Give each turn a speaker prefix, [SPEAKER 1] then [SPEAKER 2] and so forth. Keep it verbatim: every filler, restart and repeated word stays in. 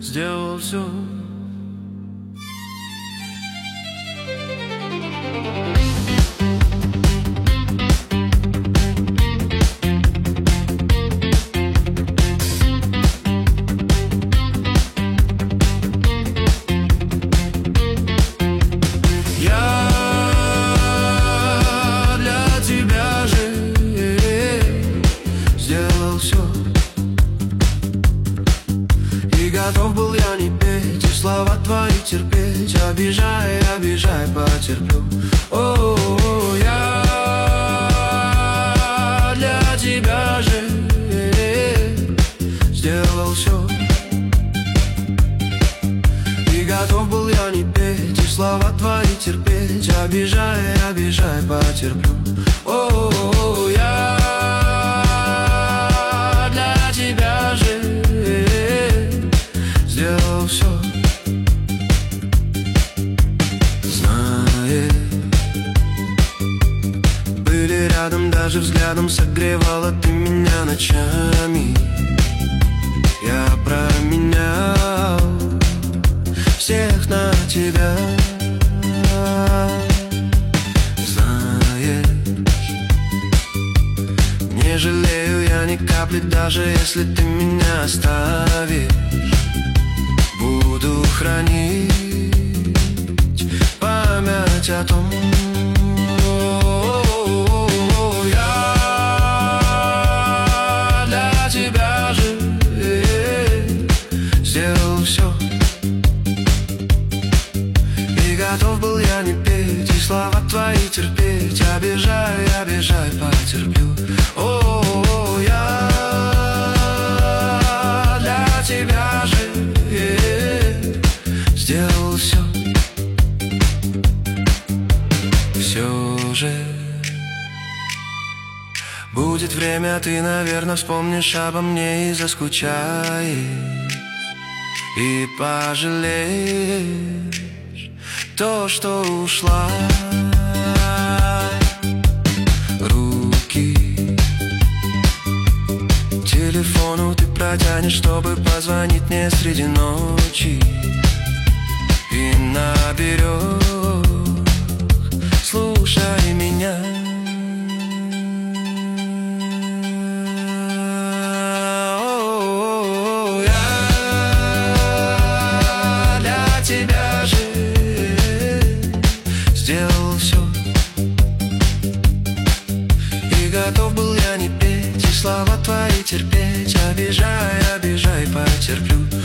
[SPEAKER 1] сделал все.
[SPEAKER 2] Готов был я не петь и слова твои терпеть. Обижай, обижай, потерплю. О, я для тебя же сделал все. И готов был я не петь и слова твои терпеть. Обижай, обижай, потерплю. О, я для тебя же сделал все. Знаешь, были рядом, даже взглядом согревала ты меня ночами. Я променял всех на тебя. Знаешь, не жалею я ни капли, даже если ты меня оставишь. Буду хранить память о том, я для тебя же сделал все. И готов был я не петь и слова твои терпеть. Обижай, обижай, потерплю. О, я для тебя же сделал все. Все же будет время, ты, наверное, вспомнишь обо мне и заскучаешь, и пожалеешь то, что ушла. Руки к телефону ты протянешь, чтобы позвонить мне среди ночи. И наберешь, слушай меня. О, я для тебя же сделал все. И готов был я не петь и слова твои терпеть. Обижай, обижай, потерплю.